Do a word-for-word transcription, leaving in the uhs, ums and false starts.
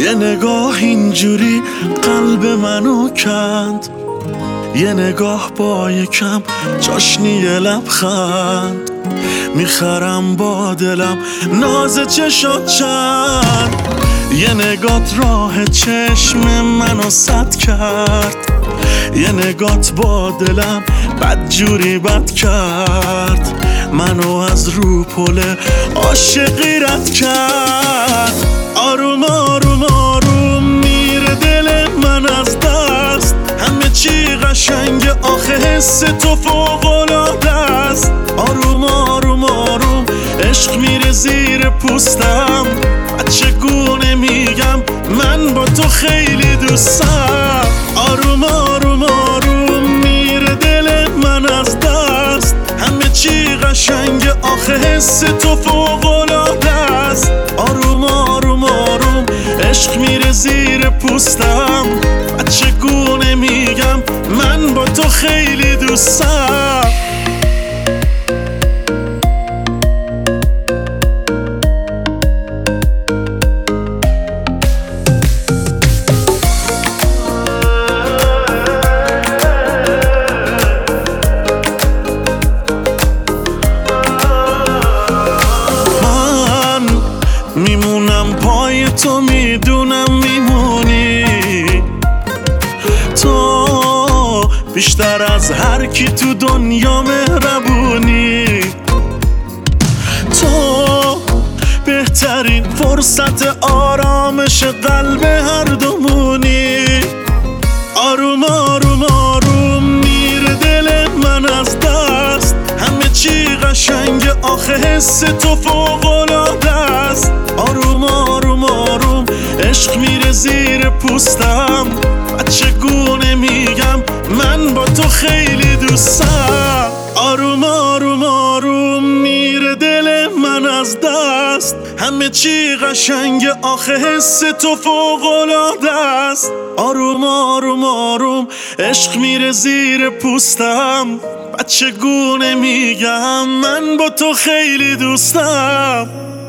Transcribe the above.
یه نگاه اینجوری قلب منو کند، یه نگاه با یکم چاشنی لبخند، میخرم با دلم ناز چشات چند. یه نگات راه چشم منو سد کرد، یه نگات با دلم بدجوری بد کرد، منو از رو پله عاشقی رد کرد. آروم آروم آروم میره دل من از دست، همه چی قشنگ آخه حس تو فوق‌العاده است. آروم آروم آروم عشق میره زیر پوستم، چگونه میگم من با تو خیلی دوستم. آروم آروم آروم میره دل من از دست، همه چی قشنگ آخه حس تو فوق‌العاده است. آروم آروم آروم عشق میره زیر پوستم، چگونه میگم من با تو خیلی دوستم. میمونم پای تو، میدونم میمونی تو، بیشتر از هر کی تو دنیا مهربونی. تو بهترین فرصت آرامش قلب هر دومونی. آروم آروم آروم میره دل من از دست، همه چی قشنگ آخه حس تو فوق‌العاده است. آروم آروم آروم عشق میره زیر پوستم، چگونه میگم من با تو خیلی دوستم. آروم آروم آروم میره دل من از دست، همه چی قشنگ آخه حس تو فوق‌العاده است. آروم آروم آروم عشق میره زیر پوستم، چگونه میگم من با تو خیلی دوستم.